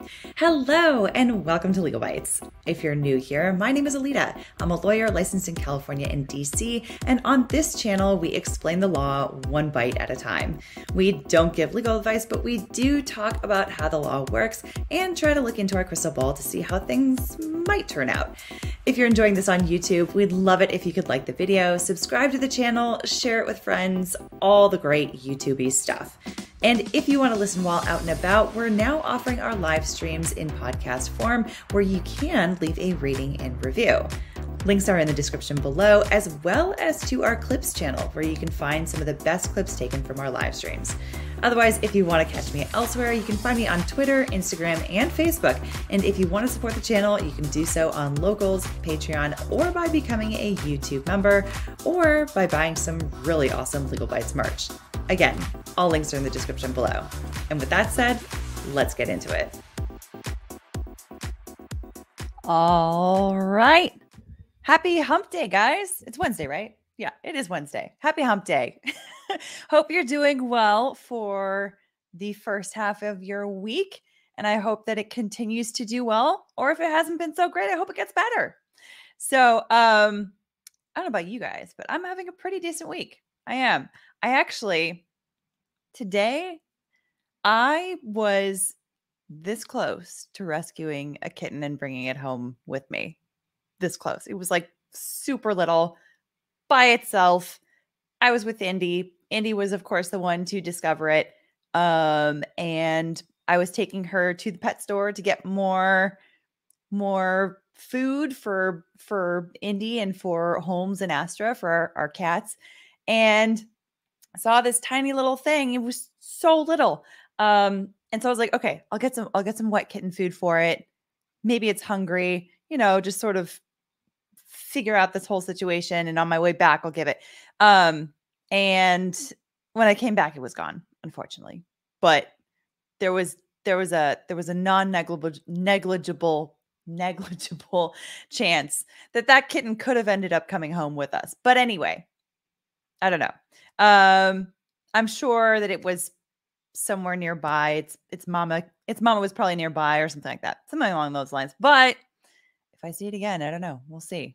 Hello and welcome to Legal Bites. If you're new here, my name is Alita. I'm a lawyer licensed in California and DC, and on this channel, we explain the law one bite at a time. We don't give legal advice, but we do talk about how the law works and try to look into our crystal ball to see how things might turn out. If you're enjoying this on YouTube, we'd love it if you could like the video, subscribe to the channel, share it with friends, all the great YouTube-y stuff. And if you want to listen while out and about, we're now offering our live streams in podcast form where you can leave a rating and review. Links are in the description below, as well as to our clips channel where you can find some of the best clips taken from our live streams. Otherwise, if you want to catch me elsewhere, you can find me on Twitter, Instagram, and Facebook. And if you want to support the channel, you can do so on Locals, Patreon, or by becoming a YouTube member, or by buying some really awesome Legal Bites merch. Again, all links are in the description below. And with that said, let's get into it. All right. Happy hump day, guys. It's Wednesday, right? Yeah, it is Wednesday. Happy hump day. Hope you're doing well for the first half of your week. And I hope that it continues to do well. Or if it hasn't been so great, I hope it gets better. So I don't know about you guys, but I'm having a pretty decent week. I am. Today, I was this close to rescuing a kitten and bringing it home with me. This close. It was like super little by itself. I was with Indy. Indy was, of course, the one to discover it. And I was taking her to the pet store to get more food for Indy and for Holmes and Astra, for our cats. And I saw this tiny little thing. It was so little. And so I was like, okay, I'll get some wet kitten food for it. Maybe it's hungry, just sort of figure out this whole situation. And on my way back, I'll give it. And when I came back, it was gone, unfortunately. But there was a negligible chance that kitten could have ended up coming home with us. But anyway, I don't know. I'm sure that it was somewhere nearby. Its mama was probably nearby or something like that. Something along those lines. But if I see it again, I don't know. We'll see.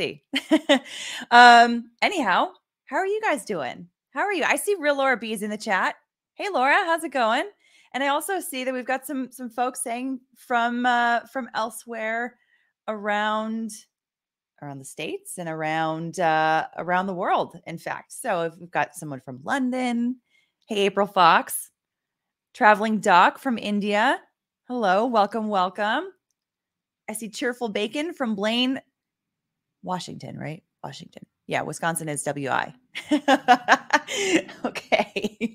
Anyhow, how are you guys doing? How are you? I see Real Laura B is in the chat. Hey Laura, how's it going? And I also see that we've got some folks saying from elsewhere around the States and around the world, in fact. So if we've got someone from London. Hey, April Fox. Traveling Doc from India. Hello, welcome. I see Cheerful Bacon from Blaine, Washington, right? Washington. Yeah, Wisconsin is WI. Okay.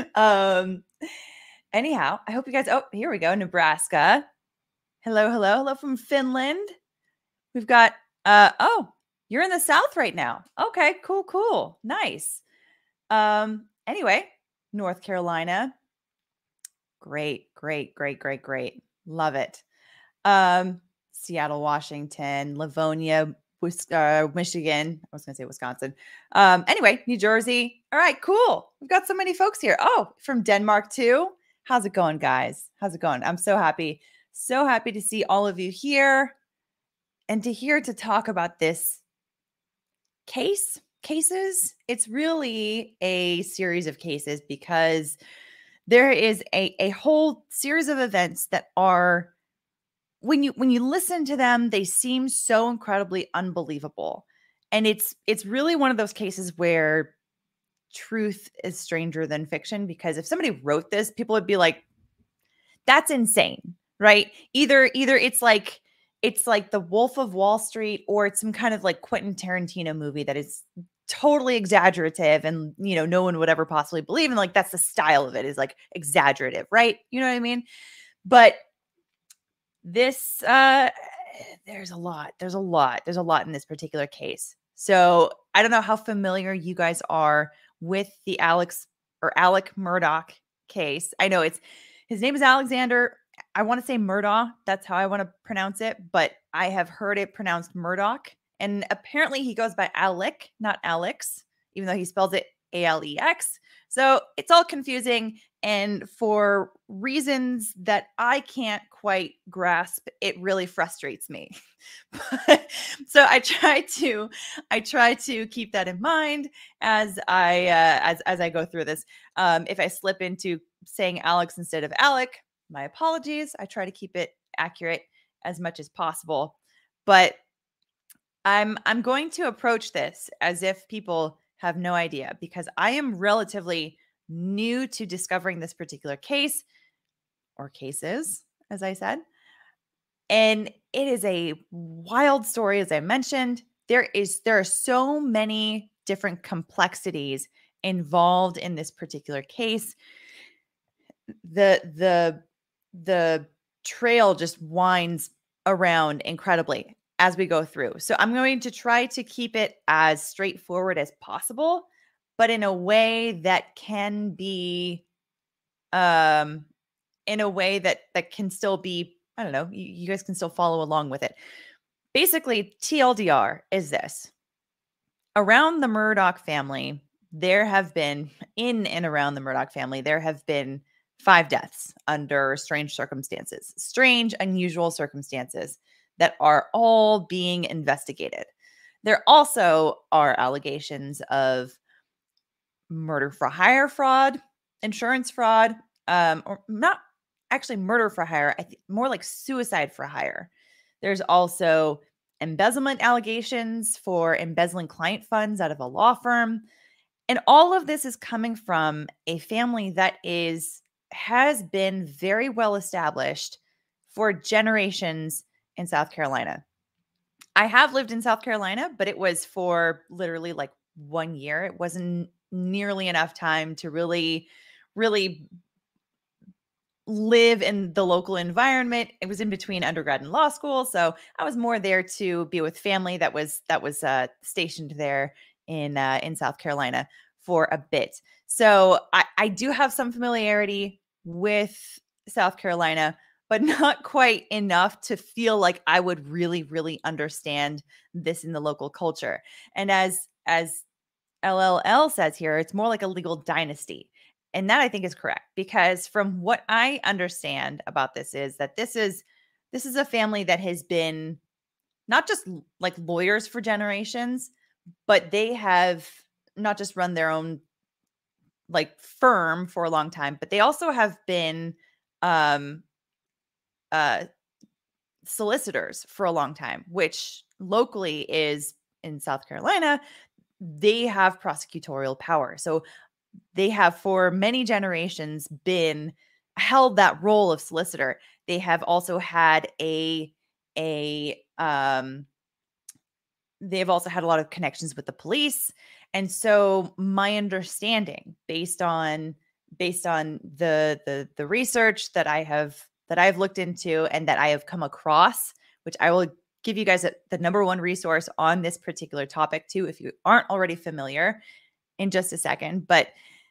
Anyhow, I hope you guys, here we go, Nebraska. Hello from Finland. We've got you're in the South right now. Okay, cool. Nice. Anyway, North Carolina. Great. Love it. Seattle, Washington, Livonia, Michigan. I was going to say Wisconsin. Anyway, New Jersey. All right, cool. We've got so many folks here. Oh, from Denmark too. How's it going, guys? How's it going? I'm so happy. So happy to see all of you here. And to talk about this cases. It's really a series of cases because there is a whole series of events that are, when you listen to them, they seem so incredibly unbelievable. And it's really one of those cases where truth is stranger than fiction, because if somebody wrote this, people would be like, that's insane, right? Either it's like the Wolf of Wall Street, or it's some kind of like Quentin Tarantino movie that is totally exaggerative and, no one would ever possibly believe. And like, that's the style of it, is like exaggerative, right? You know what I mean? But this, there's a lot in this particular case. So I don't know how familiar you guys are with the Alec Murdaugh case. I know his name is Alexander. I want to say Murdaugh. That's how I want to pronounce it, but I have heard it pronounced Murdaugh. And apparently he goes by Alec, not Alex, even though he spells it Alex. So it's all confusing. And for reasons that I can't quite grasp, it really frustrates me. So I try to keep that in mind as I go through this. If I slip into saying Alex instead of Alec, my apologies. I try to keep it accurate as much as possible. But I'm going to approach this as if people have no idea, because I am relatively new to discovering this particular case, or cases, as I said. And it is a wild story, as I mentioned. There are so many different complexities involved in this particular case. The trail just winds around incredibly as we go through. So I'm going to try to keep it as straightforward as possible, but in a way that can be in a way that can still be, I don't know, you guys can still follow along with it. Basically, TLDR is this. Around the Murdaugh family, there have been, in and around the Murdaugh family, there have been 5 deaths under strange circumstances, strange, unusual circumstances that are all being investigated. There also are allegations of murder for hire fraud, insurance fraud, or not actually murder for hire, more like suicide for hire. There's also embezzlement allegations for embezzling client funds out of a law firm. And all of this is coming from a family that has been very well established for generations in South Carolina. I have lived in South Carolina, but it was for literally like 1 year. It wasn't nearly enough time to really live in the local environment. It was in between undergrad and law school, so I was more there to be with family that was stationed there in South Carolina for a bit. So I do have some familiarity with South Carolina, but not quite enough to feel like I would really understand this in the local culture. And as LLL says here, it's more like a legal dynasty. And that I think is correct, because from what I understand about this is that this is a family that has been not just like lawyers for generations, but they have not just run their own like firm for a long time, but they also have been um solicitors for a long time, which locally is in South Carolina, they have prosecutorial power. So they have for many generations been held that role of solicitor. They have also had they've also had a lot of connections with the police. And so my understanding based on the research that I've looked into and that I have come across, which I will give you guys the number one resource on this particular topic too, if you aren't already familiar, in just a second. But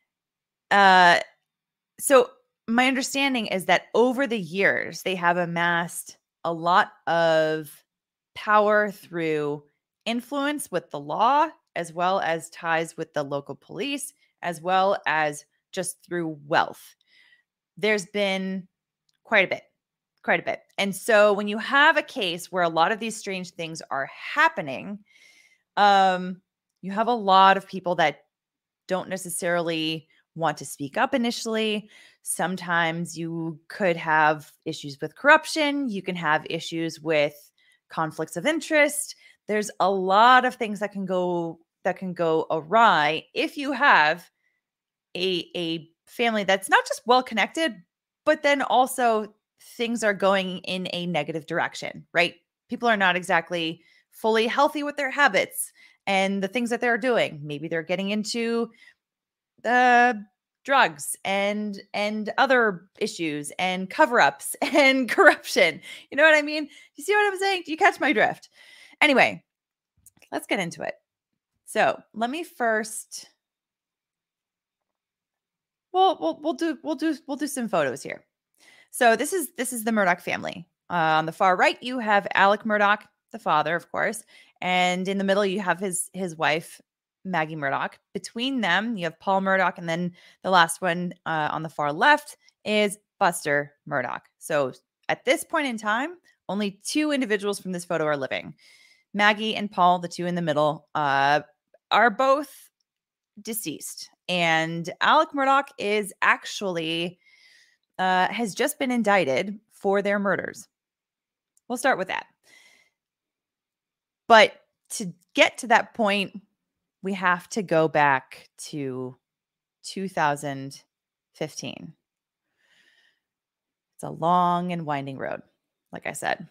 so my understanding is that over the years, they have amassed a lot of power through influence with the law, as well as ties with the local police, as well as just through wealth. There's been quite a bit. And so when you have a case where a lot of these strange things are happening, you have a lot of people that don't necessarily want to speak up initially. Sometimes you could have issues with corruption. You can have issues with conflicts of interest. There's a lot of things that can go awry if you have a family that's not just well connected, but then also things are going in a negative direction, right? People are not exactly fully healthy with their habits and the things that they're doing. Maybe they're getting into the drugs and other issues and cover-ups and corruption. You know what I mean? You see what I'm saying? Do you catch my drift? Anyway, let's get into it. So let me first. We'll do some photos here. So this is the Murdaugh family. On the far right, you have Alec Murdaugh, the father, of course, and in the middle you have his wife, Melissa Murdaugh. Maggie Murdaugh. Between them, you have Paul Murdaugh, and then the last one on the far left is Buster Murdaugh. So at this point in time, only two individuals from this photo are living. Maggie and Paul, the two in the middle, are both deceased. And Alec Murdaugh is actually has just been indicted for their murders. We'll start with that. But to get to that point, we have to go back to 2015. It's a long and winding road, like I said.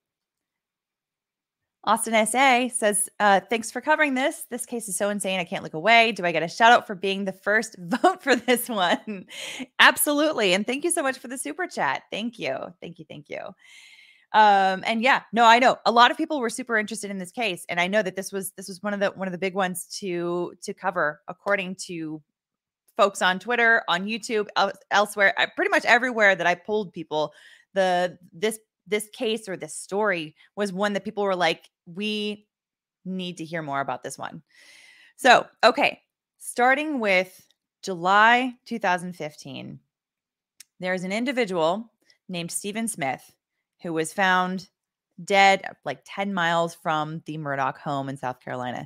Austin SA says, thanks for covering this. This case is so insane. I can't look away. Do I get a shout out for being the first vote for this one? Absolutely. And thank you so much for the super chat. Thank you. Thank you. Thank you. And yeah, no, I know a lot of people were super interested in this case. And I know that this was one of the big ones to cover, according to folks on Twitter, on YouTube, elsewhere, pretty much everywhere that I polled people. This case or this story was one that people were like, we need to hear more about this one. So, okay, starting with July 2015, there's an individual named Stephen Smith who was found dead like 10 miles from the Murdaugh home in South Carolina.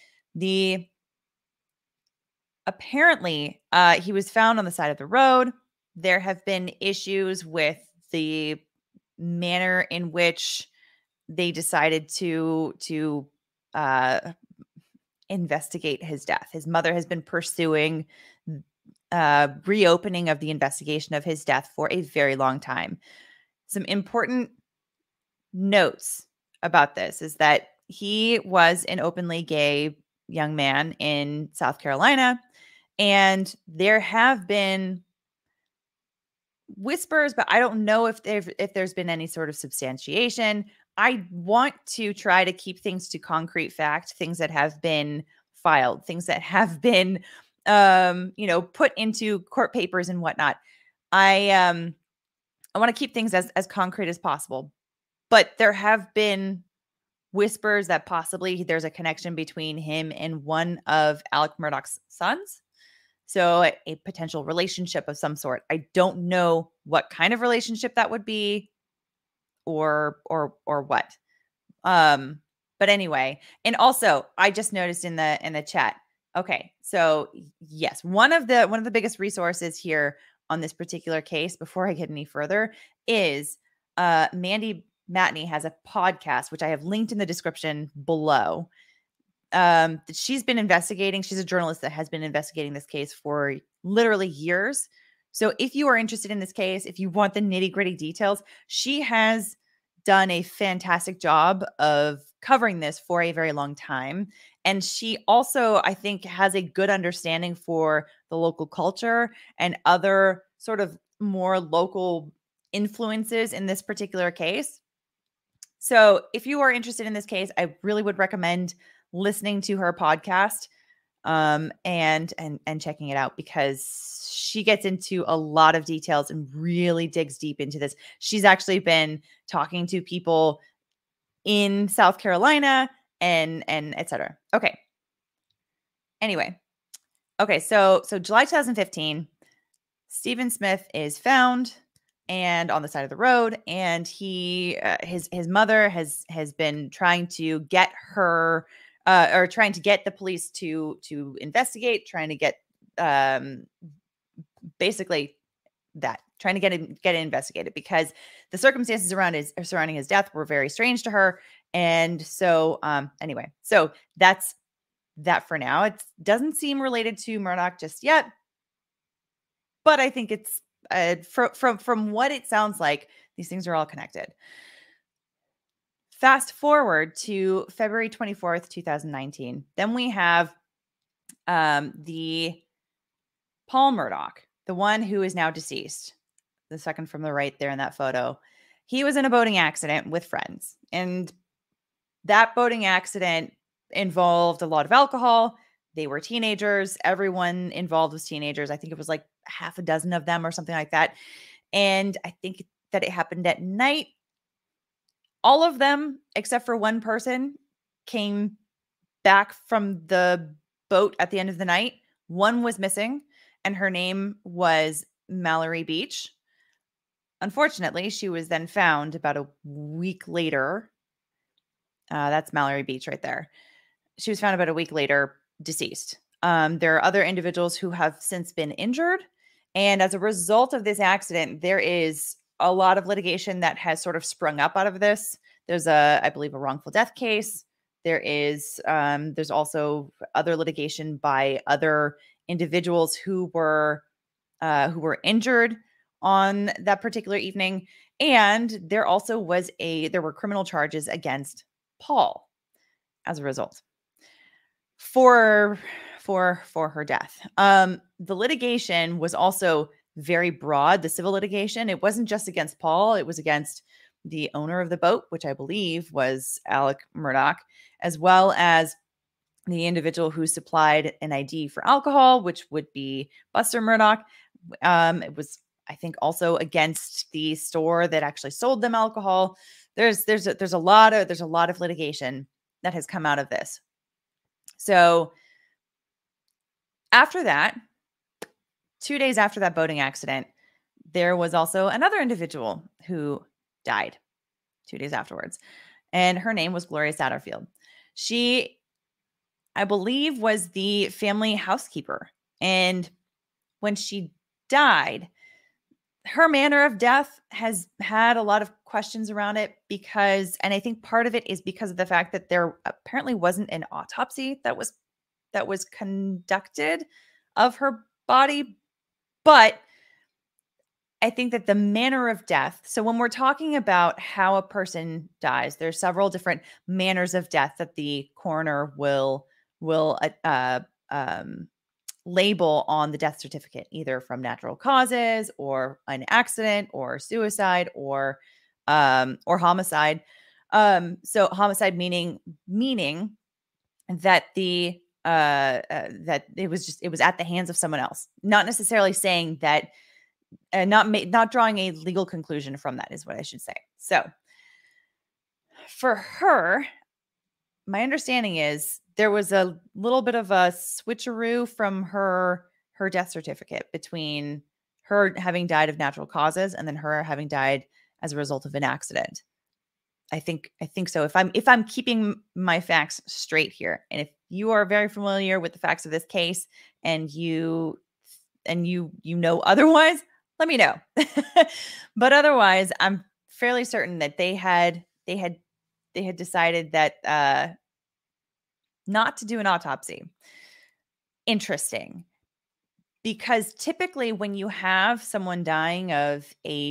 Apparently, he was found on the side of the road. There have been issues with the manner in which they decided to investigate his death. His mother has been pursuing reopening of the investigation of his death for a very long time. Some important notes about this is that he was an openly gay young man in South Carolina, and there have been whispers, but I don't know if there's been any sort of substantiation. I want to try to keep things to concrete fact, things that have been filed, things that have been, put into court papers and whatnot. I want to keep things as concrete as possible, but there have been whispers that possibly there's a connection between him and one of Alec Murdaugh's sons. So a potential relationship of some sort. I don't know what kind of relationship that would be or what. But anyway, and also I just noticed in the chat. Okay. So yes, one of the biggest resources here on this particular case, before I get any further, is Mandy Matney has a podcast, which I have linked in the description below. She's been investigating. She's a journalist that has been investigating this case for literally years. So if you are interested in this case, if you want the nitty-gritty details, she has done a fantastic job of covering this for a very long time. And she also, I think, has a good understanding for the local culture and other sort of more local influences in this particular case. So if you are interested in this case, I really would recommend listening to her podcast and checking it out, because she gets into a lot of details and really digs deep into this. She's actually been talking to people in South Carolina and et cetera. Okay. Anyway. Okay. So July 2015, Stephen Smith is found and on the side of the road, and he his mother has been trying to get her or trying to get the police to investigate, trying to get basically that, trying to get it investigated, because the circumstances surrounding his death were very strange to her. And so anyway, so that's that for now. It doesn't seem related to Murdaugh just yet, but I think it's from what it sounds like, these things are all connected. Fast forward to February 24th, 2019. Then we have the Paul Murdaugh, the one who is now deceased, the second from the right there in that photo. He was in a boating accident with friends, and that boating accident involved a lot of alcohol. They were teenagers. Everyone involved was teenagers. I think it was like half a dozen of them or something like that. And I think that it happened at night. All of them, except for one person, came back from the boat at the end of the night. One was missing, and her name was Mallory Beach. Unfortunately, she was then found about a week later. That's Mallory Beach right there. She was found about a week later, deceased. There are other individuals who have since been injured. And as a result of this accident, there is a lot of litigation that has sort of sprung up out of this. There's I believe, a wrongful death case. There's also other litigation by other individuals who were injured on that particular evening. And there also there were criminal charges against Paul as a result for her death. The litigation was also very broad, the civil litigation. It wasn't just against Paul, it was against the owner of the boat, which I believe was Alec Murdaugh, as well as the individual who supplied an ID for alcohol, which would be Buster Murdaugh. It was, I think, also against the store that actually sold them alcohol. There's a lot of litigation that has come out of this. So after that, 2 days after that boating accident, there was also another individual who died 2 days afterwards, and her name was Gloria Satterfield. She, I believe, was the family housekeeper, and when she died, her manner of death has had a lot of questions around it and I think part of it is because of the fact that there apparently wasn't an autopsy that was conducted of her body. But I think that the manner of death, so when we're talking about how a person dies, there's several different manners of death that the coroner will label on the death certificate, either from natural causes or an accident or suicide or homicide. So homicide meaning that that it was at the hands of someone else, not necessarily saying that, not drawing a legal conclusion from that is what I should say. So for her, my understanding is there was a little bit of a switcheroo from her death certificate between her having died of natural causes and then her having died as a result of an accident. I think so. If I'm keeping my facts straight here, and if you are very familiar with the facts of this case and you know otherwise, let me know. But otherwise, I'm fairly certain that they had decided that not to do an autopsy. Interesting, because typically when you have someone dying of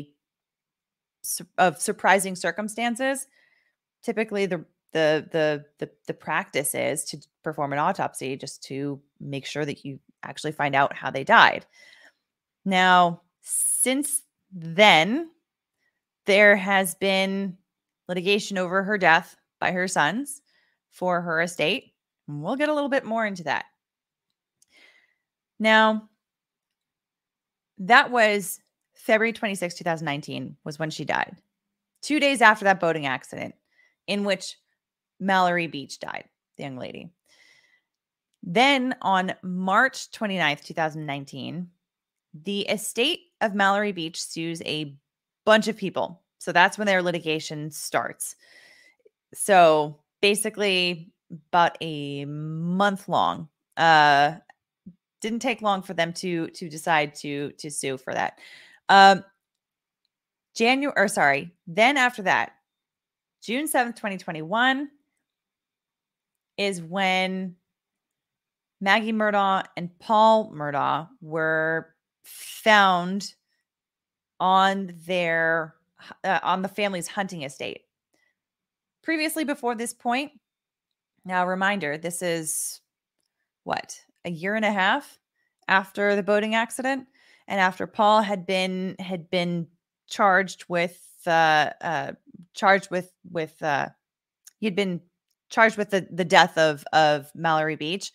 surprising circumstances, typically the practice is to perform an autopsy just to make sure that you actually find out how they died. Now, since then, there has been litigation over her death by her sons for her estate. And we'll get a little bit more into that. Now, that was February 26, 2019 was when she died. 2 days after that boating accident in which Mallory Beach died, the young lady. Then on March 29th, 2019, the estate of Mallory Beach sues a bunch of people. So that's when their litigation starts. So basically about a month long. Didn't take long for them to decide to sue for that. Then after that, June 7th, 2021 is when Maggie Murdaugh and Paul Murdaugh were found on the family's hunting estate. Previously, before this point, now reminder, this is a year and a half after the boating accident, and after Paul had been charged with the death of Mallory Beach.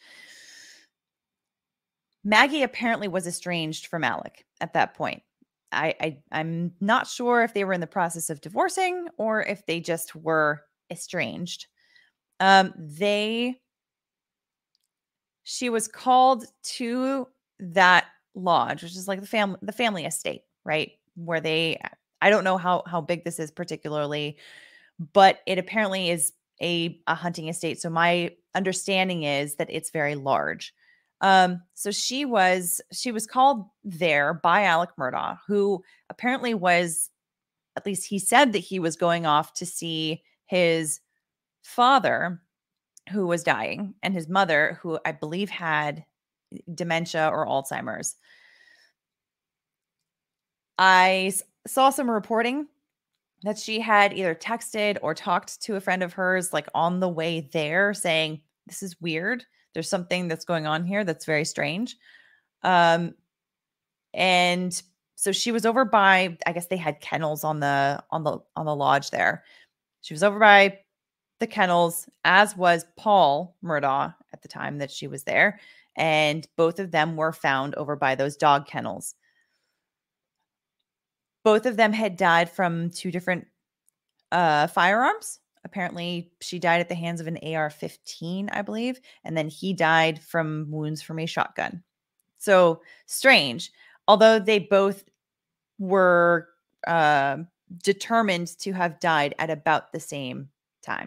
Maggie apparently was estranged from Alec at that point. I'm not sure if they were in the process of divorcing or if they just were estranged. They she was called to that lodge, which is like the family estate, right? Where I don't know how big this is particularly, but it apparently is a hunting estate. So my understanding is that it's very large. So she was called there by Alec Murdaugh, who apparently was, at least he said that he was going off to see his father who was dying and his mother, who I believe had dementia or Alzheimer's. I saw some reporting that she had either texted or talked to a friend of hers, like on the way there, saying, "This is weird. There's something that's going on here that's very strange." And so she was over by, I guess they had kennels on the lodge there. She was over by the kennels, as was Paul Murdaugh at the time that she was there, and both of them were found over by those dog kennels. Both of them had died from two different firearms. Apparently, she died at the hands of an AR-15, I believe, and then he died from wounds from a shotgun. So strange. Although they both were determined to have died at about the same time.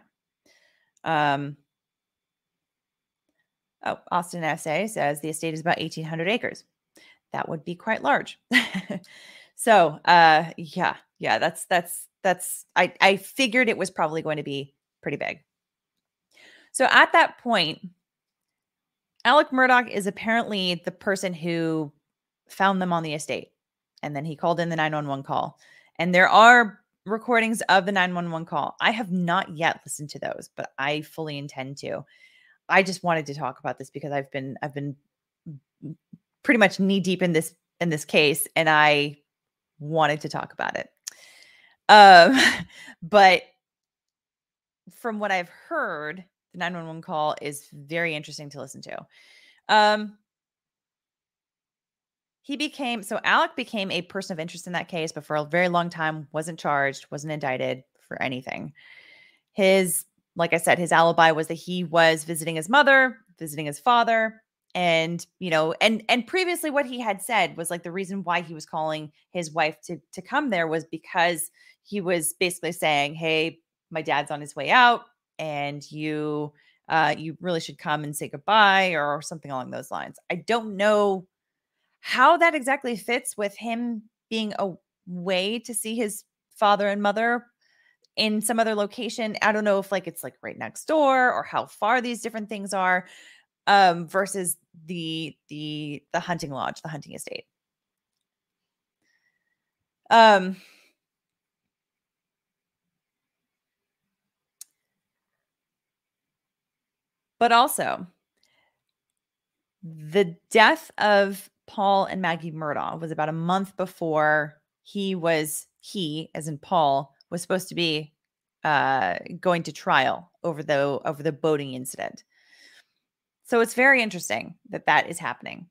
Austin SA says the estate is about 1,800 acres. That would be quite large. So, yeah, that's, I figured it was probably going to be pretty big. So at that point, Alec Murdaugh is apparently the person who found them on the estate. And then he called in the 911 call. And there are recordings of the 911 call. I have not yet listened to those, but I fully intend to. I just wanted to talk about this because I've been pretty much knee deep in this case, and I wanted to talk about it. But from what I've heard, the 911 call is very interesting to listen to. Alec became a person of interest in that case, but for a very long time wasn't charged, wasn't indicted for anything. Like I said, his alibi was that he was visiting his mother, visiting his father. And, and previously what he had said was like the reason why he was calling his wife to come there was because he was basically saying, "Hey, my dad's on his way out and you really should come and say goodbye," or something along those lines. I don't know how that exactly fits with him being away to see his father and mother in some other location. I don't know if it's like right next door or how far these different things are, versus the hunting lodge, the hunting estate. But also the death of Paul and Maggie Murdaugh was about a month before he, as in Paul, was supposed to be going to trial over the boating incident. So it's very interesting that is happening.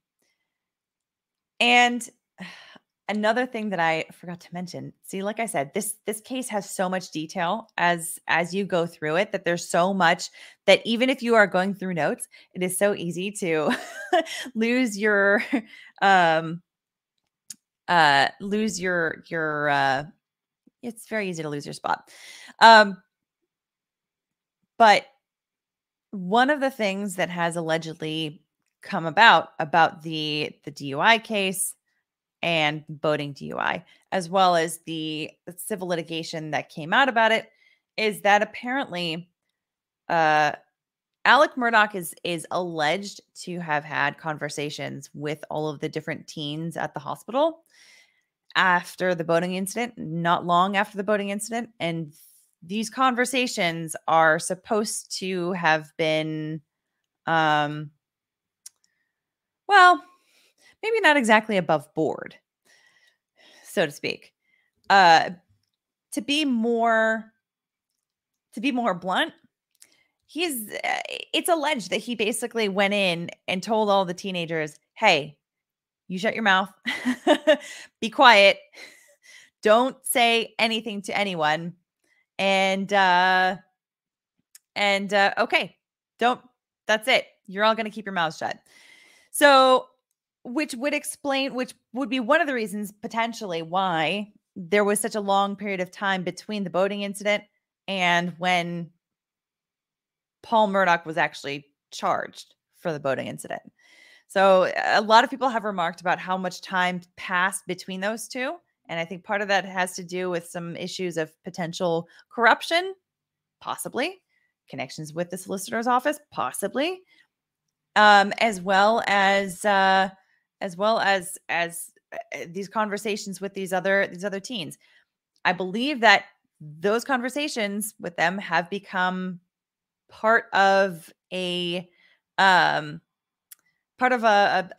And another thing that I forgot to mention, see, like I said, this case has so much detail as you go through it, that there's so much that even if you are going through notes, it is so easy to lose your it's very easy to lose your spot. But one of the things that has allegedly come about the DUI case and boating DUI, as well as the civil litigation that came out about it, is that apparently Alec Murdaugh is alleged to have had conversations with all of the different teens at the hospital after the boating incident, not long after the boating incident. And these conversations are supposed to have been, well, maybe not exactly above board, so to speak. To be more blunt, it's alleged that he basically went in and told all the teenagers, "Hey, you shut your mouth, be quiet, don't say anything to anyone, and okay, that's it. You're all going to keep your mouths shut. So, which would be one of the reasons potentially why there was such a long period of time between the boating incident and when Paul Murdaugh was actually charged for the boating incident. So a lot of people have remarked about how much time passed between those two. And I think part of that has to do with some issues of potential corruption, possibly connections with the solicitor's office, possibly, as well as these conversations with these other teens. I believe that those conversations with them have become part of a part of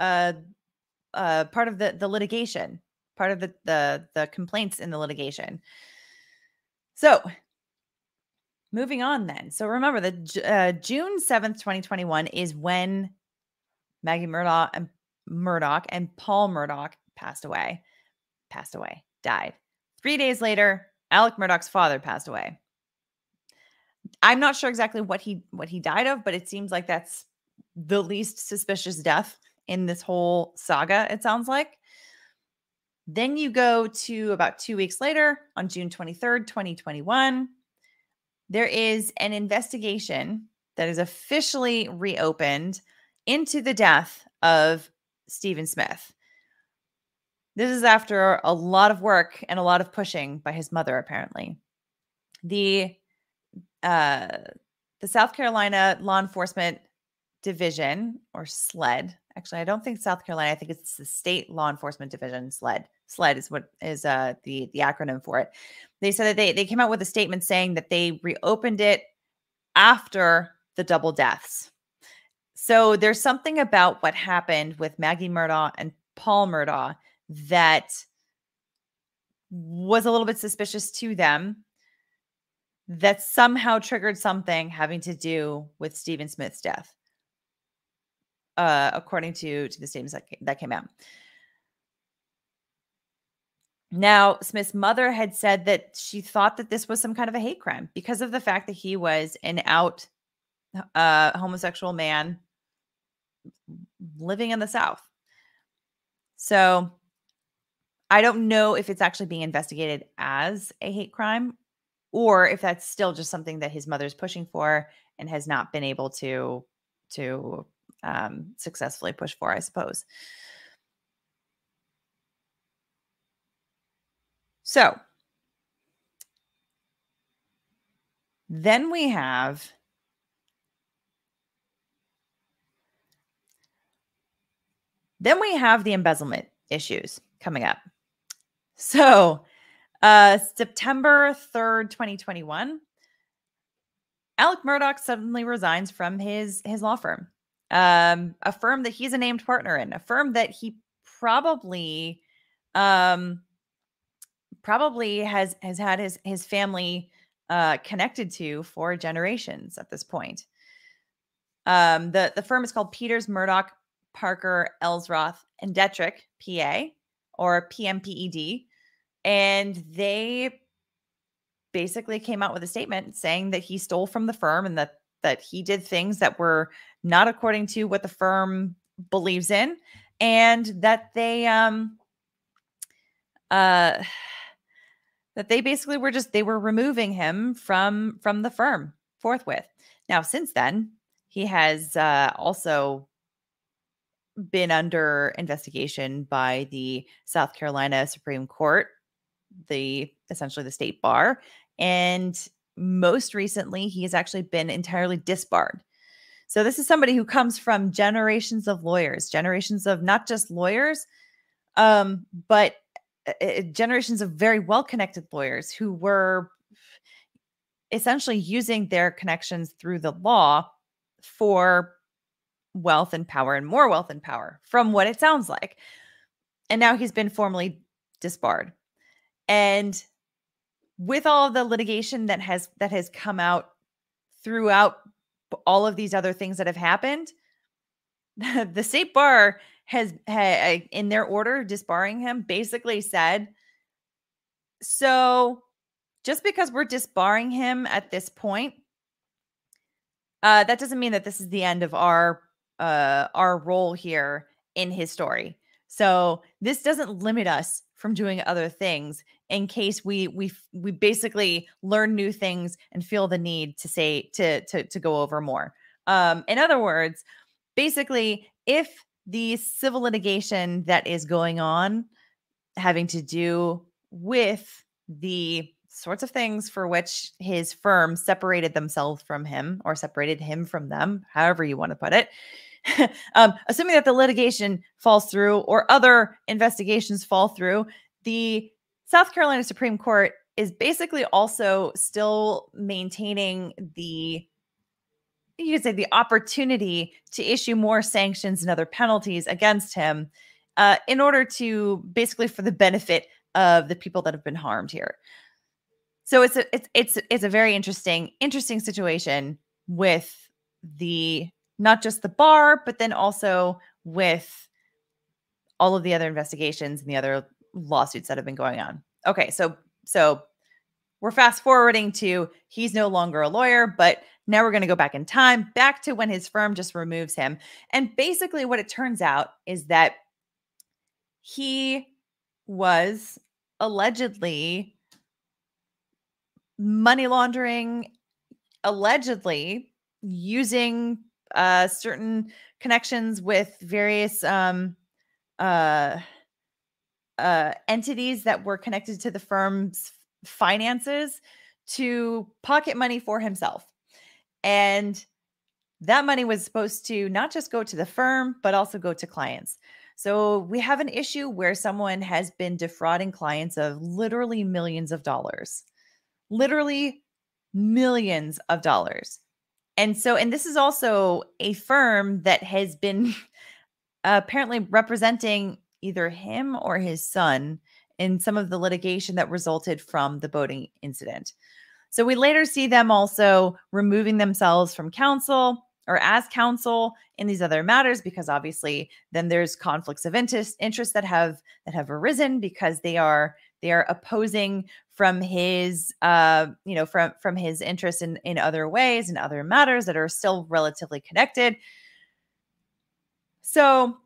part of the litigation, part of the complaints in the litigation. So moving on then. So remember that June 7th, 2021 is when Maggie Murdaugh and Paul Murdaugh died. 3 days later, Alec Murdaugh's father passed away. I'm not sure exactly what he died of, but it seems like that's the least suspicious death in this whole saga, it sounds like. Then you go to about 2 weeks later, on June 23rd, 2021. There is an investigation that is officially reopened into the death of Stephen Smith. This is after a lot of work and a lot of pushing by his mother, apparently. The South Carolina Law Enforcement Division, or SLED. Actually, I don't think South Carolina. I think it's the State Law Enforcement Division, SLED. SLED is what is the acronym for it. They said that they came out with a statement saying that they reopened it after the double deaths. So there's something about what happened with Maggie Murdaugh and Paul Murdaugh that was a little bit suspicious to them, that somehow triggered something having to do with Stephen Smith's death, according to the statements that came out. Now, Smith's mother had said that she thought that this was some kind of a hate crime because of the fact that he was an out homosexual man living in the South. So I don't know if it's actually being investigated as a hate crime or if that's still just something that his mother's pushing for and has not been able to successfully push for, I suppose. So then we have the embezzlement issues coming up. So September 3rd, 2021, Alec Murdaugh suddenly resigns from his law firm, a firm that he's a named partner in, a firm that he probably has had his family connected to for generations at this point. The firm is called Peters, Murdaugh, Parker, Ellsroth, and Detrick, PA, or PMPED. And they basically came out with a statement saying that he stole from the firm and that he did things that were not according to what the firm believes in, and that they basically were removing him from the firm forthwith. Now, since then, he has also been under investigation by the South Carolina Supreme Court, essentially the state bar. And most recently, he has actually been entirely disbarred. So this is somebody who comes from generations of lawyers, generations of not just lawyers, but generations of very well-connected lawyers who were essentially using their connections through the law for wealth and power and more wealth and power, from what it sounds like. And now he's been formally disbarred. And with all of the litigation that has come out throughout all of these other things that have happened, the state bar has in their order disbarring him basically said, so just because we're disbarring him at this point, that doesn't mean that this is the end of our our role here in his story. So this doesn't limit us from doing other things in case we basically learn new things and feel the need to say to go over more. In other words, basically, if the civil litigation that is going on having to do with the sorts of things for which his firm separated themselves from him or separated him from them, however you want to put it, assuming that the litigation falls through or other investigations fall through, the South Carolina Supreme Court is basically also still maintaining you could say the opportunity to issue more sanctions and other penalties against him in order to basically for the benefit of the people that have been harmed here. So it's a very interesting situation with the not just the bar, but then also with all of the other investigations and the other lawsuits that have been going on. Okay, so we're fast forwarding to he's no longer a lawyer, but now we're going to go back in time, back to when his firm just removes him. And basically what it turns out is that he was allegedly money laundering, allegedly using certain connections with various entities that were connected to the firm's finances to pocket money for himself. And that money was supposed to not just go to the firm, but also go to clients. So we have an issue where someone has been defrauding clients of literally millions of dollars. Literally millions of dollars. And this is also a firm that has been apparently representing either him or his son in some of the litigation that resulted from the boating incident. So we later see them also removing themselves from counsel or as counsel in these other matters, because obviously then there's conflicts of interest that have arisen because they are opposing from his from his interest in other ways and other matters that are still relatively connected. So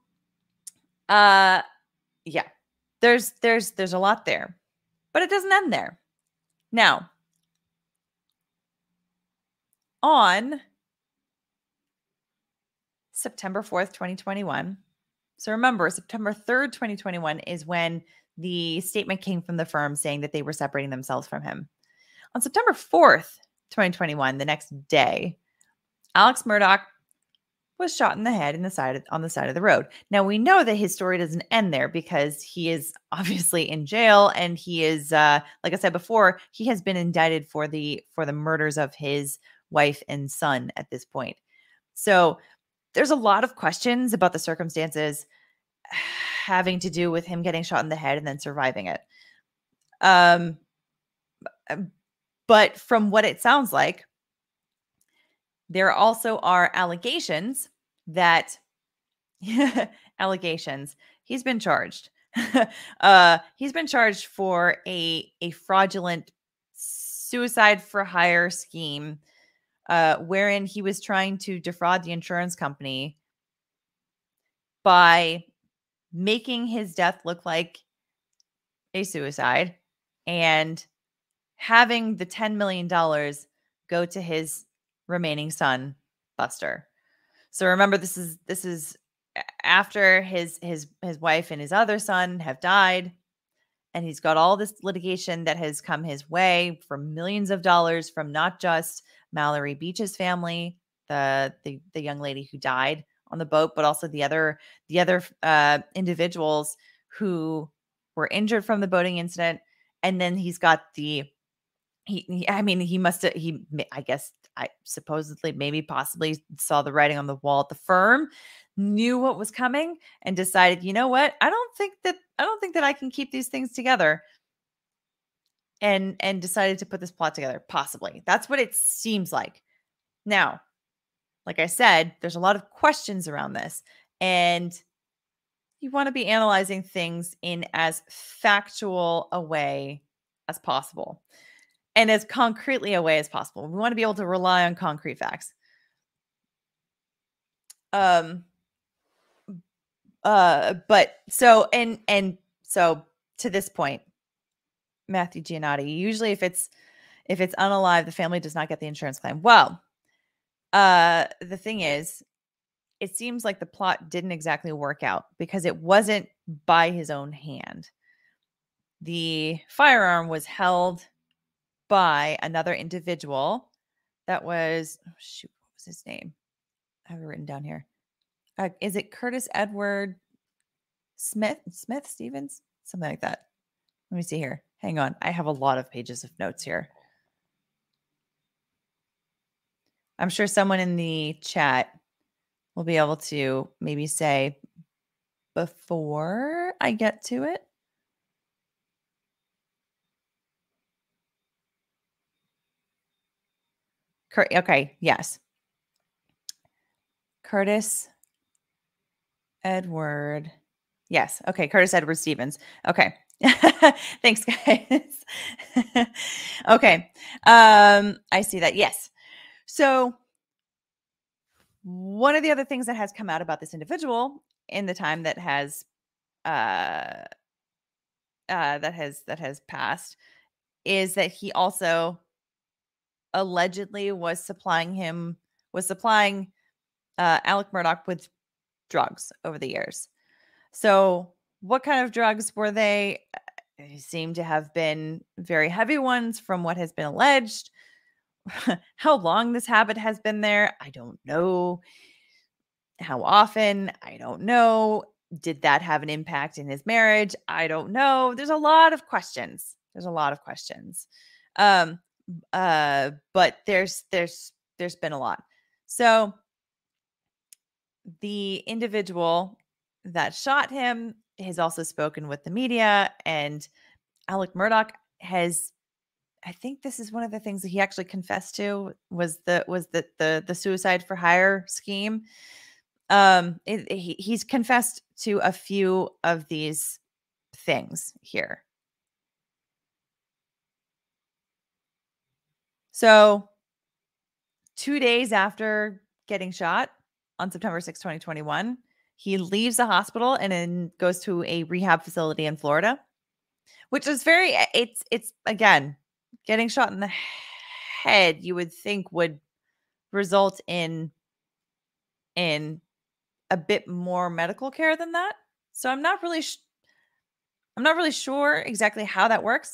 yeah, there's a lot there, but it doesn't end there. Now, on September 4th, 2021. So remember, September 3rd, 2021 is when the statement came from the firm saying that they were separating themselves from him. On September 4th, 2021, the next day, Alex Murdaugh was shot in the head on the side of the road. Now we know that his story doesn't end there because he is obviously in jail, and he is, like I said before, he has been indicted for the murders of his wife and son at this point. So there's a lot of questions about the circumstances having to do with him getting shot in the head and then surviving it. But from what it sounds like, there also are allegations that he's been charged. He's been charged for a fraudulent suicide for hire scheme, wherein he was trying to defraud the insurance company by making his death look like a suicide and having the $10 million go to his remaining son, Buster. So remember, this is after his wife and his other son have died, and he's got all this litigation that has come his way for millions of dollars from not just Mallory Beach's family, the young lady who died on the boat, but also the other individuals who were injured from the boating incident. And then he's got I supposedly, maybe possibly saw the writing on the wall at the firm, knew what was coming, and decided, you know what? I don't think that I can keep these things together, and decided to put this plot together. Possibly. That's what it seems like. Now, like I said, there's a lot of questions around this, and you want to be analyzing things in as factual a way as possible and as concretely a way as possible. We want to be able to rely on concrete facts. But so and so to this point, Matthew Giannotti, usually if it's unalive, the family does not get the insurance claim. Well, the thing is, it seems like the plot didn't exactly work out because it wasn't by his own hand. The firearm was held by another individual that was, oh shoot, what was his name? I have it written down here. Is it Curtis Edward Smith Stevens? Something like that. Let me see here. Hang on. I have a lot of pages of notes here. I'm sure someone in the chat will be able to maybe say before I get to it. Okay, yes. Curtis Edward. Yes. Okay, Curtis Edward Stevens. Okay. Thanks, guys. Okay. I see that. Yes. So one of the other things that has come out about this individual in the time that has passed is that he also allegedly was supplying Alec Murdaugh with drugs over the years. So what kind of drugs were they? They seem to have been very heavy ones from what has been alleged. How long this habit has been there, I don't know. How often, I don't know. Did that have an impact in his marriage? I don't know. There's a lot of questions. But there's been a lot. So the individual that shot him has also spoken with the media, and Alec Murdaugh has, I think this is one of the things that he actually confessed to was the suicide for hire scheme. He's confessed to a few of these things here. So 2 days after getting shot on September 6, 2021, he leaves the hospital and then goes to a rehab facility in Florida, which is it's again, getting shot in the head, you would think would result in a bit more medical care than that. So I'm not really sure exactly how that works.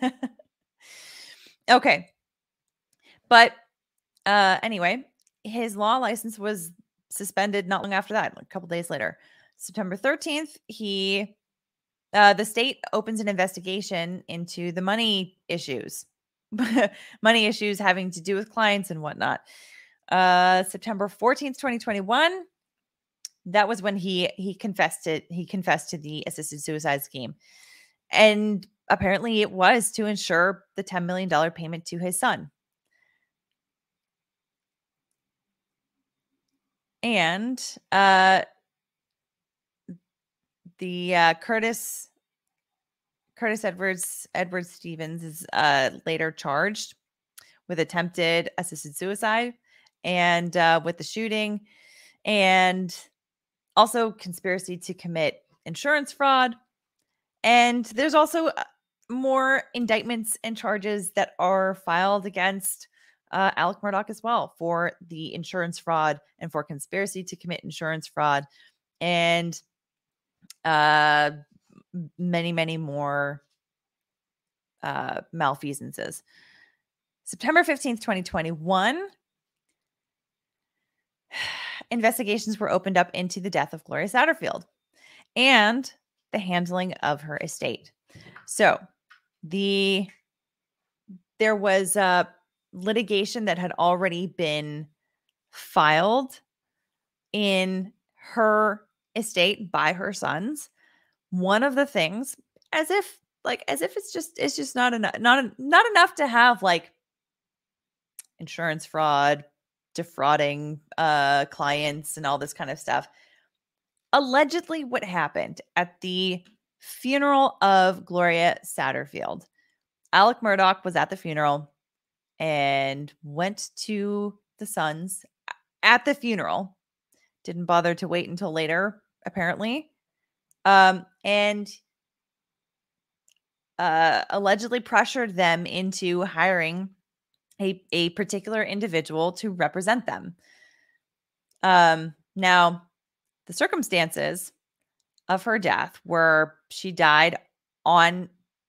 Okay. But anyway, his law license was suspended not long after that, like a couple days later. September 13th, the state opens an investigation into the money issues. Money issues having to do with clients and whatnot. September 14th, 2021, that was when he confessed to the assisted suicide scheme. And apparently it was to ensure the $10 million payment to his son. And the Curtis Edward Stevens is later charged with attempted assisted suicide and with the shooting, and also conspiracy to commit insurance fraud. And there's also more indictments and charges that are filed against Alec Murdaugh as well for the insurance fraud and for conspiracy to commit insurance fraud, and many, many more malfeasances. September 15th, 2021, investigations were opened up into the death of Gloria Satterfield and the handling of her estate. So there was litigation that had already been filed in her estate by her sons. One of the things, as if it's just not enough to have like insurance fraud, defrauding clients and all this kind of stuff. Allegedly, what happened at the funeral of Gloria Satterfield, Alec Murdaugh was at the funeral and went to the sons at the funeral. Didn't bother to wait until later, apparently. and allegedly pressured them into hiring a particular individual to represent them. Now, the circumstances of her death were she died on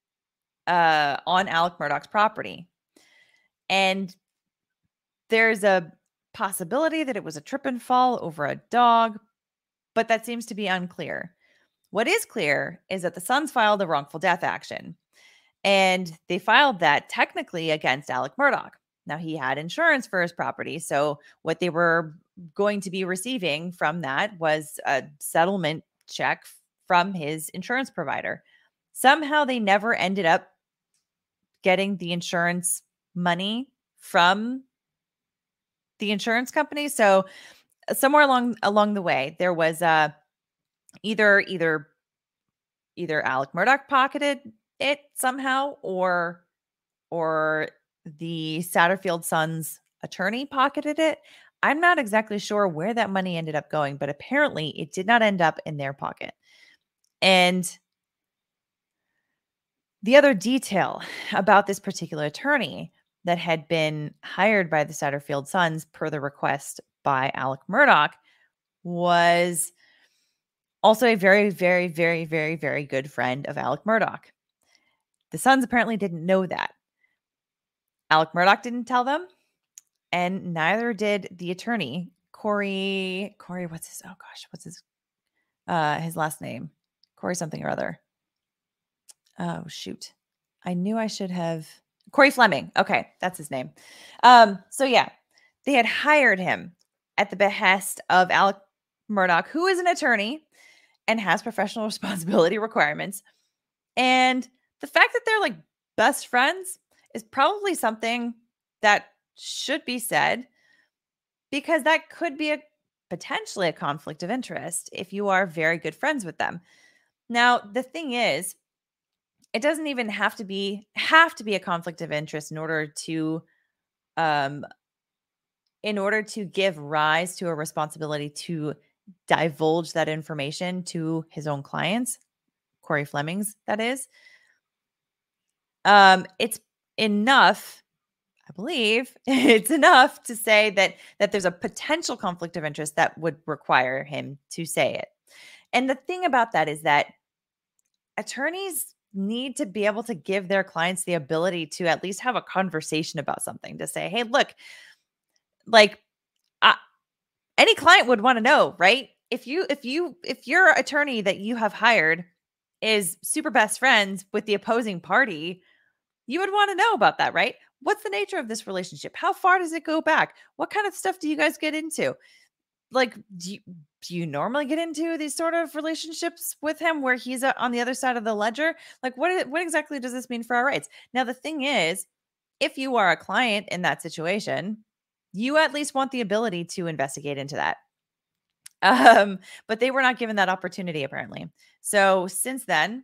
Alec Murdaugh's property. And there's a possibility that it was a trip and fall over a dog, but that seems to be unclear. What is clear is that the Sons filed a wrongful death action, and they filed that technically against Alec Murdaugh. Now, he had insurance for his property, so what they were going to be receiving from that was a settlement check from his insurance provider. Somehow they never ended up getting the insurance money from the insurance company. So somewhere along the way, there was either Alec Murdaugh pocketed it somehow, or the Satterfield Sons attorney pocketed it. I'm not exactly sure where that money ended up going, but apparently it did not end up in their pocket. And the other detail about this particular attorney that had been hired by the Satterfield Sons per the request by Alec Murdaugh was also a very, very, very, very, very good friend of Alec Murdaugh. The Sons apparently didn't know that. Alec Murdaugh didn't tell them, and neither did the attorney, Corey, what's his last name? Corey something or other. Oh, shoot. I knew I should have. Corey Fleming. Okay, that's his name. So yeah, they had hired him at the behest of Alec Murdaugh, who is an attorney and has professional responsibility requirements. And the fact that they're like best friends is probably something that should be said, because that could be potentially a conflict of interest if you are very good friends with them. Now, the thing is, it doesn't even have to be a conflict of interest in order to give rise to a responsibility to divulge that information to his own clients, Corey Fleming's, that is. It's enough, I believe, it's enough to say that there's a potential conflict of interest that would require him to say it. And the thing about that is that attorneys need to be able to give their clients the ability to at least have a conversation about something, to say, hey, look, like any client would want to know, right? If your attorney that you have hired is super best friends with the opposing party, you would want to know about that, right? What's the nature of this relationship? How far does it go back? What kind of stuff do you guys get into? Like, do you normally get into these sort of relationships with him where he's on the other side of the ledger? Like, what exactly does this mean for our rights? Now, the thing is, if you are a client in that situation, you at least want the ability to investigate into that. But they were not given that opportunity, apparently. So since then,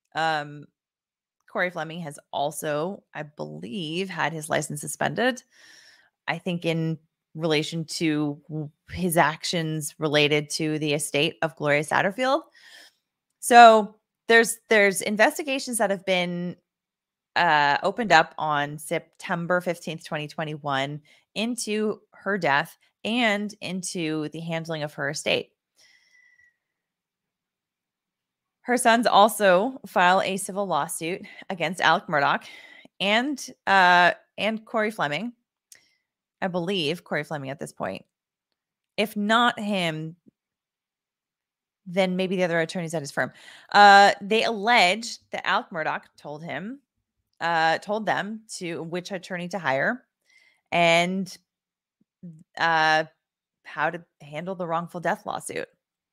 Corey Fleming has also, I believe, had his license suspended. I think in relation to his actions related to the estate of Gloria Satterfield. So there's investigations that have been opened up on September 15th, 2021 into her death and into the handling of her estate. Her sons also file a civil lawsuit against Alec Murdaugh and Corey Fleming. I believe Corey Fleming at this point. If not him, then maybe the other attorneys at his firm. They allege that Alec Murdaugh told them to which attorney to hire and how to handle the wrongful death lawsuit.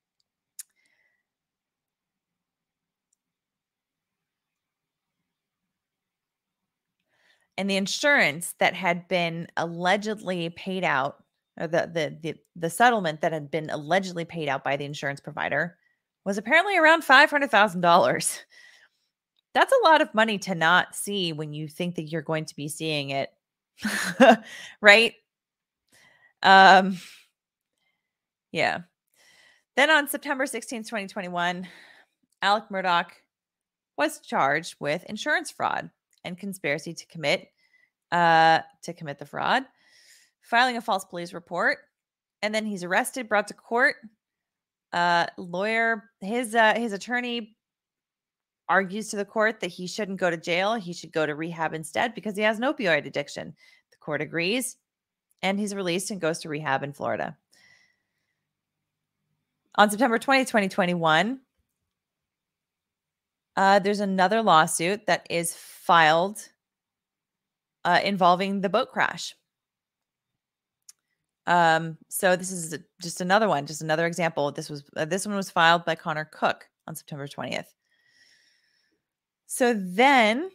And the insurance that had been allegedly paid out, or the settlement that had been allegedly paid out by the insurance provider, was apparently around $500,000. That's a lot of money to not see when you think that you're going to be seeing it, right? Yeah. Then on September 16th, 2021, Alec Murdaugh was charged with insurance fraud and conspiracy to commit the fraud, filing a false police report, and then he's arrested, brought to court. His attorney argues to the court that he shouldn't go to jail. He should go to rehab instead because he has an opioid addiction. The court agrees, and he's released and goes to rehab in Florida. On September 20, 2021, there's another lawsuit that is filed involving the boat crash. So this is just another one, just another example. This one was filed by Connor Cook on September 20th. So then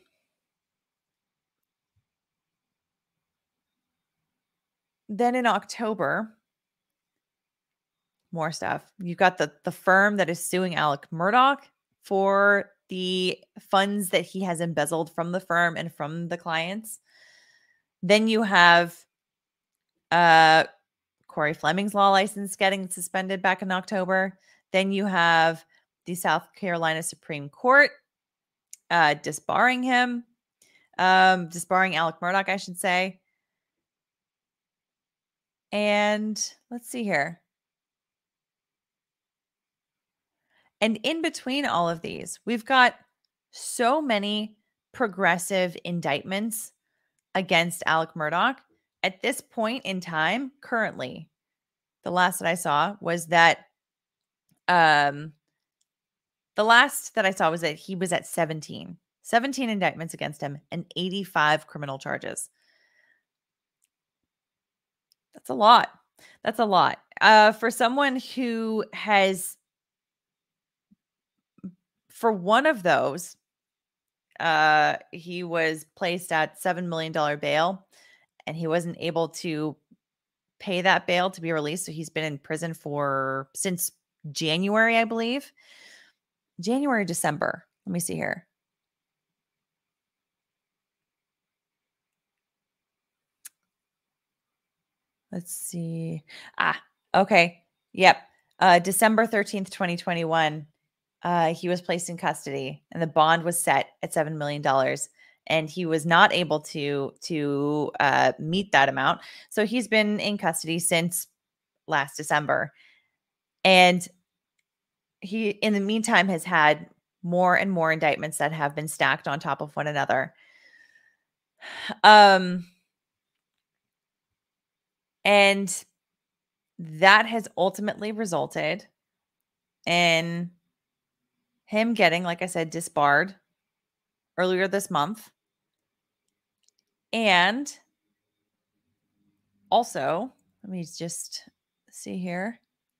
in October, more stuff. You've got the firm that is suing Alec Murdaugh for the funds that he has embezzled from the firm and from the clients. Then you have Corey Fleming's law license getting suspended back in October. Then you have the South Carolina Supreme Court disbarring Alec Murdaugh, I should say. And let's see here. And in between all of these, we've got so many progressive indictments against Alec Murdaugh. At this point in time, currently, the last that I saw was that he was at 17 indictments against him and 85 criminal charges. That's a lot. For someone who has, for one of those, he was placed at $7 million bail, and he wasn't able to pay that bail to be released. So he's been in prison since January, I believe. January, December. Let me see here. Let's see. Okay. Yep. December 13th, 2021. He was placed in custody, and the bond was set at $7 million. And he was not able to meet that amount. So he's been in custody since last December. And he, in the meantime, has had more and more indictments that have been stacked on top of one another. And that has ultimately resulted in him getting, like I said, disbarred earlier this month. And also, let me just see here.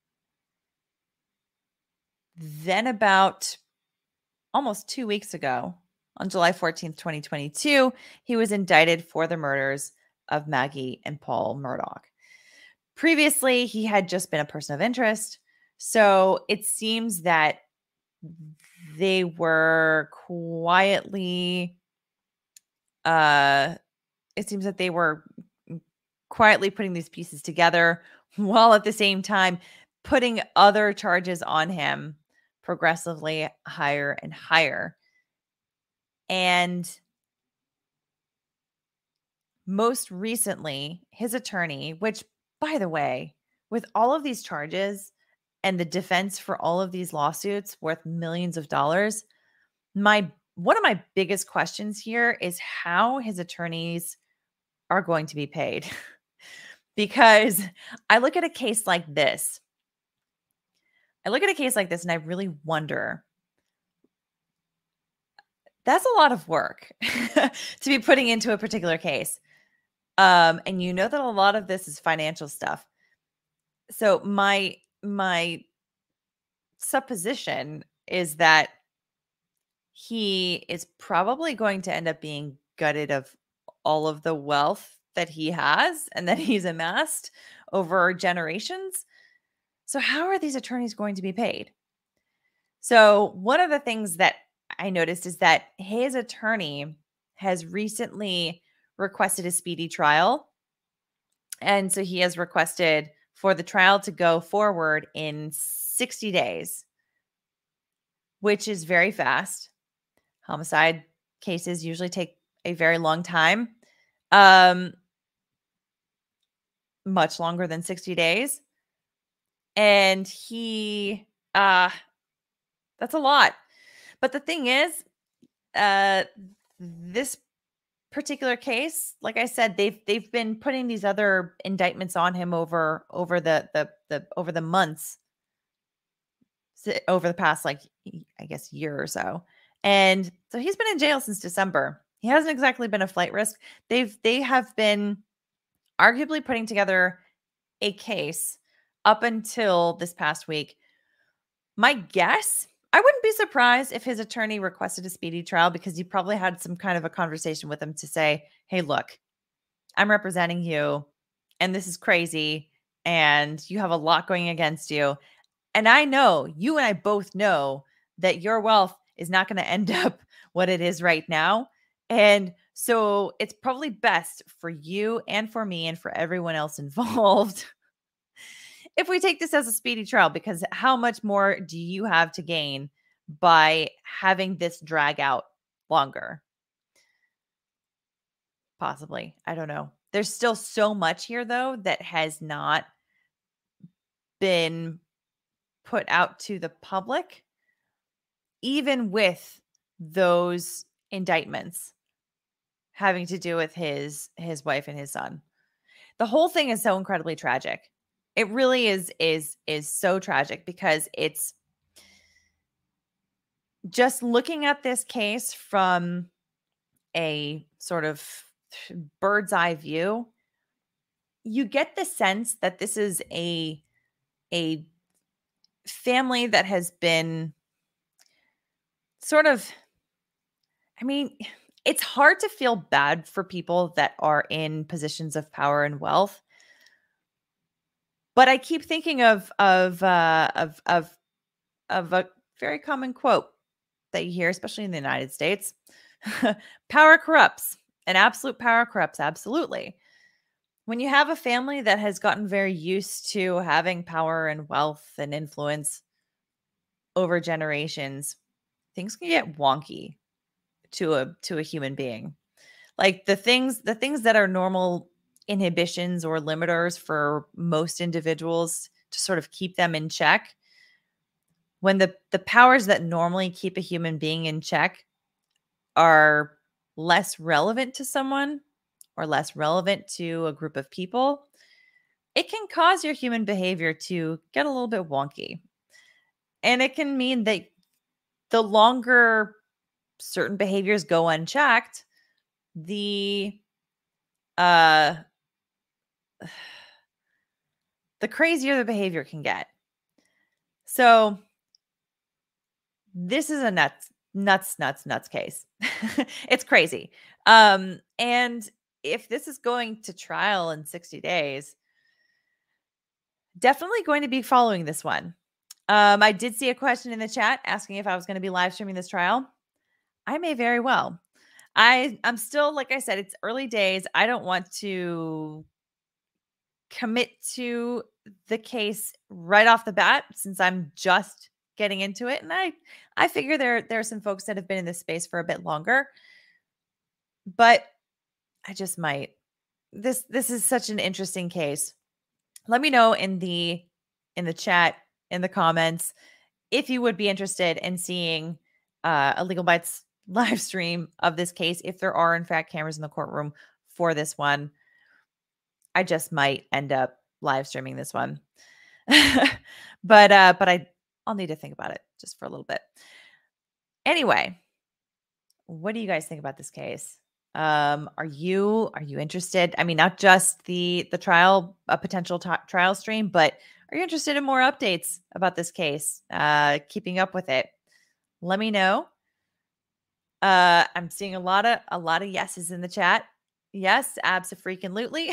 Then about almost 2 weeks ago, on July 14th, 2022, he was indicted for the murders of Maggie and Paul Murdaugh. Previously, he had just been a person of interest. So it seems that they were quietly putting these pieces together, while at the same time putting other charges on him progressively higher and higher. And most recently, his attorney, which, by the way, with all of these charges and the defense for all of these lawsuits worth millions of dollars, one of my biggest questions here is how his attorneys are going to be paid. Because I look at a case like this. And I really wonder, that's a lot of work to be putting into a particular case. And you know that a lot of this is financial stuff. So my supposition is that he is probably going to end up being gutted of all of the wealth that he has and that he's amassed over generations. So how are these attorneys going to be paid? So one of the things that I noticed is that his attorney has recently requested a speedy trial. And so he has requested for the trial to go forward in 60 days, which is very fast. Homicide cases usually take a very long time, much longer than 60 days. And that's a lot. But the thing is, this particular case, like I said, they've been putting these other indictments on him over the months, over the past, like, I guess, year or so. And so he's been in jail since December. He hasn't exactly been a flight risk. They have been arguably putting together a case up until this past week. My guess, I wouldn't be surprised if his attorney requested a speedy trial, because he probably had some kind of a conversation with him to say, hey, look, I'm representing you and this is crazy and you have a lot going against you. And I know, you and I both know, that your wealth is not going to end up what it is right now. And so it's probably best for you and for me and for everyone else involved if we take this as a speedy trial, because how much more do you have to gain by having this drag out longer? Possibly. I don't know. There's still so much here, though, that has not been put out to the public, even with those indictments having to do with his wife and his son. The whole thing is so incredibly tragic. It really is so tragic, because it's just looking at this case from a sort of bird's eye view. You get the sense that this is a family that has been sort of, I mean, it's hard to feel bad for people that are in positions of power and wealth. But I keep thinking of a very common quote that you hear, especially in the United States. Power corrupts, and absolute power corrupts. Absolutely. When you have a family that has gotten very used to having power and wealth and influence over generations, things can get wonky to a human being. Like the things that are normal inhibitions or limiters for most individuals to sort of keep them in check, when the powers that normally keep a human being in check are less relevant to someone or less relevant to a group of people, it can cause your human behavior to get a little bit wonky. And it can mean that the longer certain behaviors go unchecked, the crazier the behavior can get. So this is a nuts case. It's crazy. And if this is going to trial in 60 days, definitely going to be following this one. I did see a question in the chat asking if I was going to be live streaming this trial. I may very well. I'm still, like I said, it's early days. I don't want to commit to the case right off the bat, since I'm just getting into it. And I figure there are some folks that have been in this space for a bit longer, but I just might. This is such an interesting case. Let me know in the chat, in the comments, if you would be interested in seeing a Legal Bites live stream of this case, if there are in fact cameras in the courtroom for this one. I just might end up live streaming this one. but I'll need to think about it just for a little bit. Anyway, what do you guys think about this case? Are you interested? I mean, not just the trial, a potential trial stream, but are you interested in more updates about this case? Keeping up with it? Let me know. I'm seeing a lot of yeses in the chat. Yes, abso-freaking-lutely.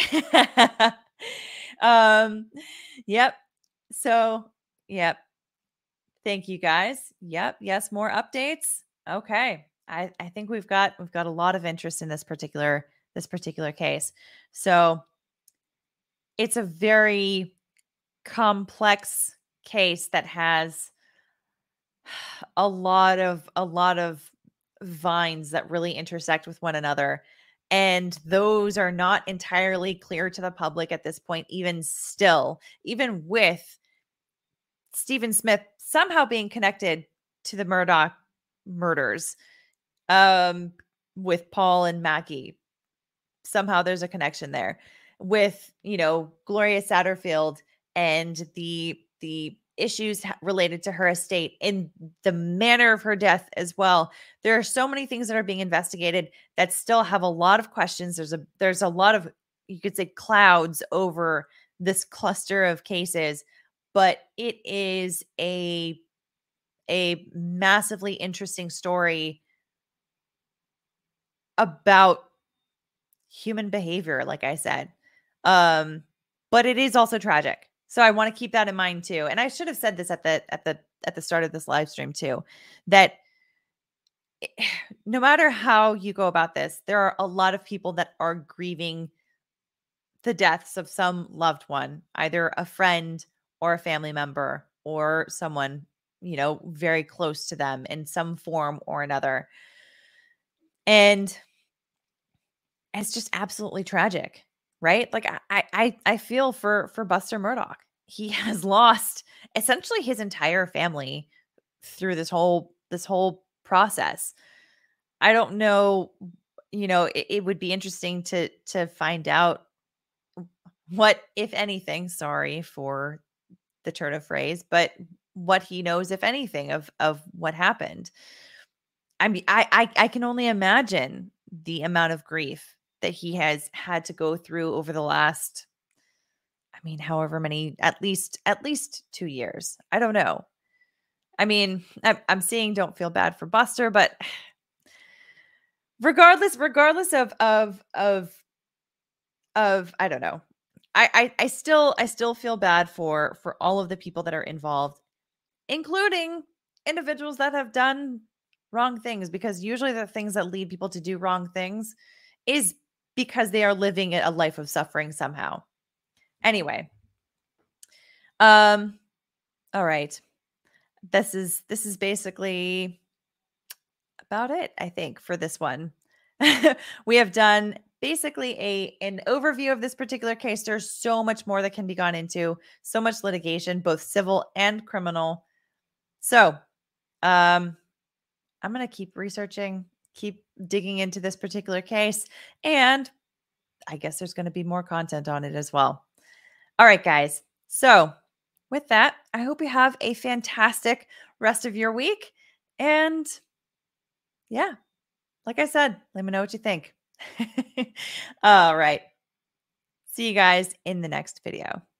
Yep. So, yep. Thank you guys. Yep. Yes, more updates. Okay. I think we've got a lot of interest in this particular case. So, it's a very complex case that has a lot of vines that really intersect with one another. And those are not entirely clear to the public at this point, even still, even with Stephen Smith somehow being connected to the Murdaugh murders, um, with Paul and Maggie. Somehow there's a connection there with, Gloria Satterfield and the issues related to her estate and the manner of her death as well. There are so many things that are being investigated that still have a lot of questions. There's a lot of, you could say, clouds over this cluster of cases, but it is a massively interesting story about human behavior, like I said. But it is also tragic. So I want to keep that in mind too. And I should have said this at the start of this live stream too, that no matter how you go about this, there are a lot of people that are grieving the deaths of some loved one, either a friend or a family member or someone, very close to them in some form or another. And it's just absolutely tragic, right? Like I feel for Buster Murdaugh. He has lost essentially his entire family through this whole process. I don't know, it would be interesting to find out what, if anything, sorry for the turn of phrase, but what he knows, if anything, of what happened. I mean, I can only imagine the amount of grief that he has had to go through over the last, I mean, however many, at least 2 years. I don't know. I mean, I'm seeing don't feel bad for Buster, but regardless of I don't know. I still feel bad for all of the people that are involved, including individuals that have done wrong things, because usually the things that lead people to do wrong things is because they are living a life of suffering somehow. Anyway, all right. This is basically about it, I think, for this one. We have done basically an overview of this particular case. There's so much more that can be gone into, so much litigation, both civil and criminal. So, I'm going to keep researching, keep digging into this particular case, and I guess there's going to be more content on it as well. All right, guys. So, with that, I hope you have a fantastic rest of your week. And yeah, like I said, let me know what you think. All right. See you guys in the next video.